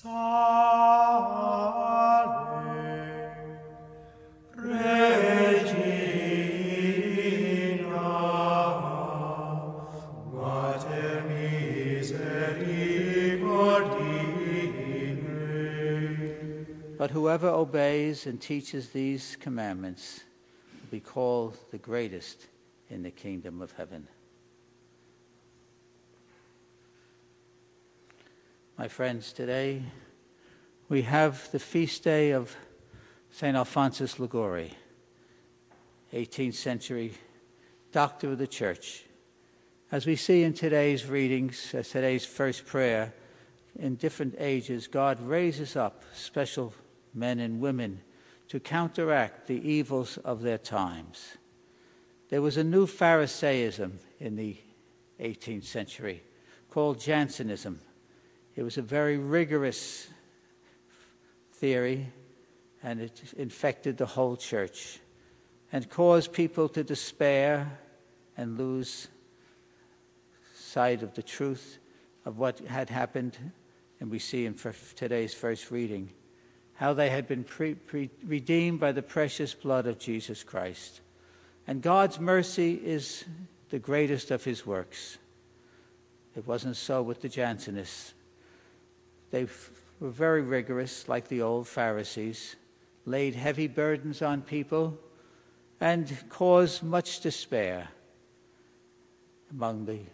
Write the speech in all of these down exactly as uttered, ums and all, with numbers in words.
But whoever obeys and teaches these commandments will be called the greatest in the kingdom of heaven. My friends, today we have the feast day of Saint Alphonsus Liguori, eighteenth century doctor of the church. As we see in today's readings, uh, today's first prayer, in different ages, God raises up special men and women to counteract the evils of their times. There was a new Pharisaism in the eighteenth century called Jansenism. It was a very rigorous theory, and it infected the whole church and caused people to despair and lose sight of the truth of what had happened. And we see in today's first reading how they had been pre- pre- redeemed by the precious blood of Jesus Christ. And God's mercy is the greatest of his works. It wasn't so with the Jansenists. They were very rigorous, like the old Pharisees, laid heavy burdens on people, and caused much despair among the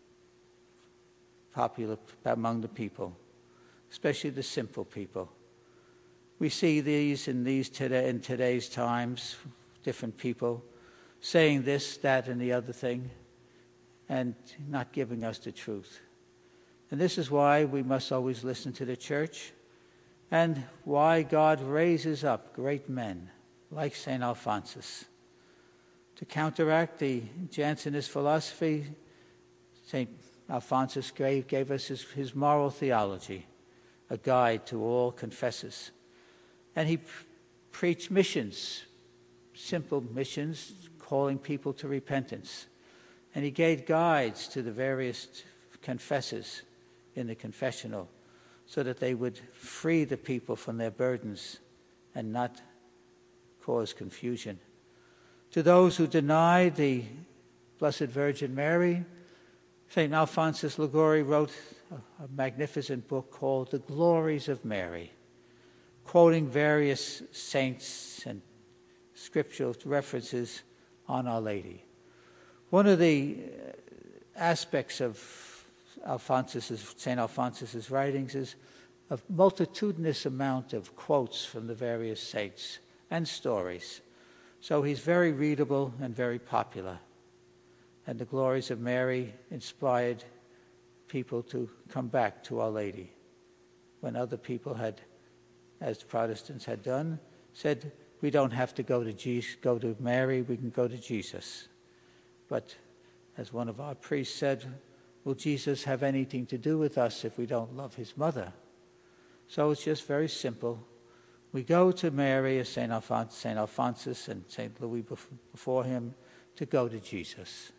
popular, among the people, especially the simple people. We see these in these today in today's times, different people saying this, that, and the other thing, and not giving us the truth. And this is why we must always listen to the church, and why God raises up great men like Saint Alphonsus. To counteract the Jansenist philosophy, Saint Alphonsus gave, gave us his, his moral theology, a guide to all confessors. And he preached missions, simple missions, calling people to repentance. And he gave guides to the various confessors in the confessional so that they would free the people from their burdens and not cause confusion. To those who denied the Blessed Virgin Mary, Saint Alphonsus Liguori wrote a, a magnificent book called The Glories of Mary, quoting various saints and scriptural references on Our Lady. One of the aspects of Alphonsus's, Saint Alphonsus's writings is a multitudinous amount of quotes from the various saints and stories. So he's very readable and very popular. And the Glories of Mary inspired people to come back to Our Lady when other people had, as the Protestants had done, said, we don't have to go to Jesus, go to Mary, we can go to Jesus. But as one of our priests said, will Jesus have anything to do with us if we don't love his mother? So it's just very simple. We go to Mary as Saint Alphonsus, Saint Alphonsus and Saint Louis before him to go to Jesus.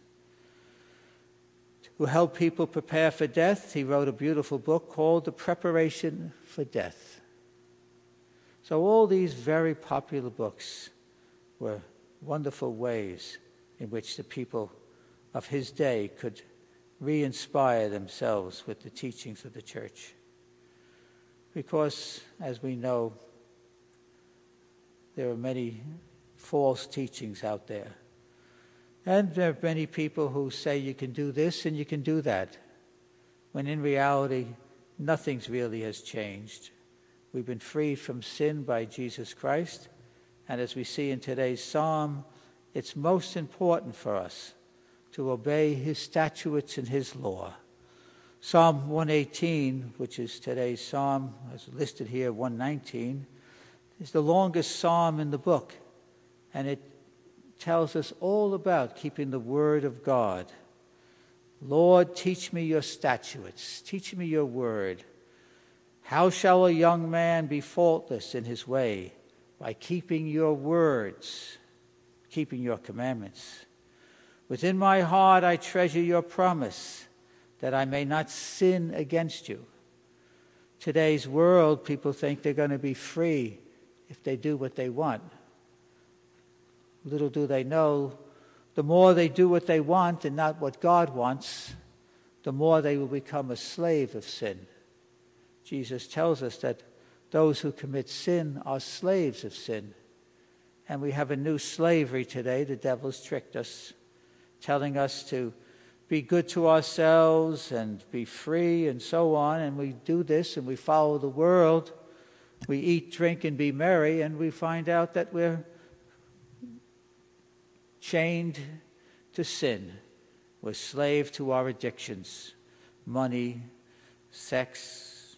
To help people prepare for death, he wrote a beautiful book called The Preparation for Death. So all these very popular books were wonderful ways in which the people of his day could re-inspire themselves with the teachings of the church. Because, as we know, there are many false teachings out there. And there are many people who say you can do this and you can do that, when in reality, nothing's really has changed. We've been freed from sin by Jesus Christ, and as we see in today's psalm, it's most important for us to obey his statutes and his law. Psalm one eighteen, which is today's psalm, as listed here, one nineteen, is the longest psalm in the book, and it tells us all about keeping the word of God. Lord, teach me your statutes, teach me your word. How shall a young man be faultless in his way? By keeping your words, keeping your commandments. Within my heart I treasure your promise, that I may not sin against you. today's world, people think they're going to be free if they do what they want. Little do they know, the more they do what they want and not what God wants, the more they will become a slave of sin. Jesus tells us that those who commit sin are slaves of sin. And we have a new slavery today. The devil's tricked us, telling us to be good to ourselves and be free and so on. And we do this and we follow the world. We eat, drink, and be merry, and we find out that we're chained to sin. We're slave to our addictions, money, sex,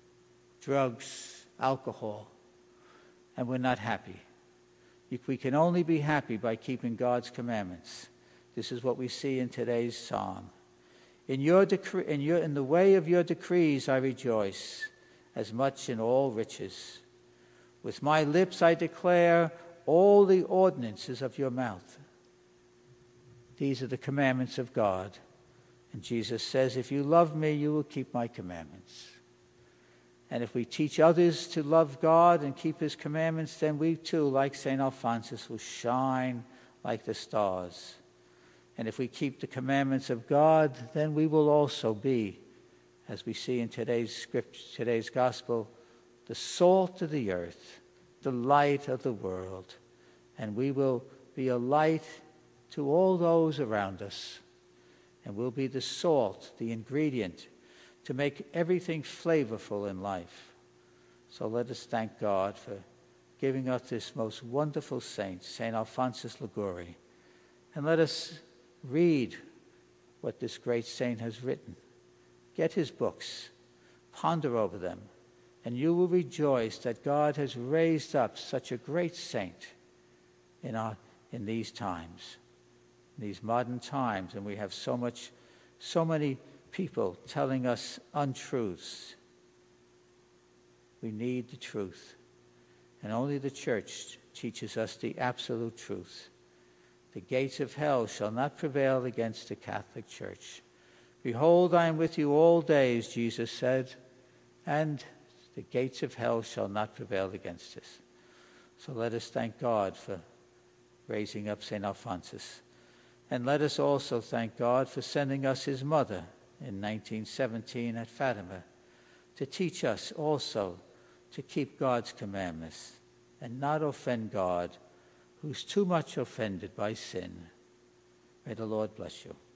drugs, alcohol, and we're not happy. We can only be happy by keeping God's commandments. This is what we see in today's psalm. In your decree, in your, in the way of your decrees I rejoice, as much in all riches. With my lips I declare all the ordinances of your mouth. These are the commandments of God. And Jesus says, if you love me, you will keep my commandments. And if we teach others to love God and keep his commandments, then we too, like Saint Alphonsus, will shine like the stars. And if we keep the commandments of God, then we will also be, as we see in today's script, today's gospel, the salt of the earth, the light of the world. And we will be a light to all those around us. And we'll be the salt, the ingredient, to make everything flavorful in life. So let us thank God for giving us this most wonderful saint, Saint Alphonsus Liguori. And let us read what this great saint has written. Get his books, ponder over them, and you will rejoice that God has raised up such a great saint in our in these times, in these modern times, and we have so much, so many people telling us untruths. We need the truth. And only the church teaches us the absolute truth. The gates of hell shall not prevail against the Catholic Church. Behold, I am with you all days, Jesus said, and the gates of hell shall not prevail against us. So let us thank God for raising up Saint Alphonsus. And let us also thank God for sending us his mother in nineteen seventeen at Fatima, to teach us also to keep God's commandments and not offend God, who's too much offended by sin. May the Lord bless you.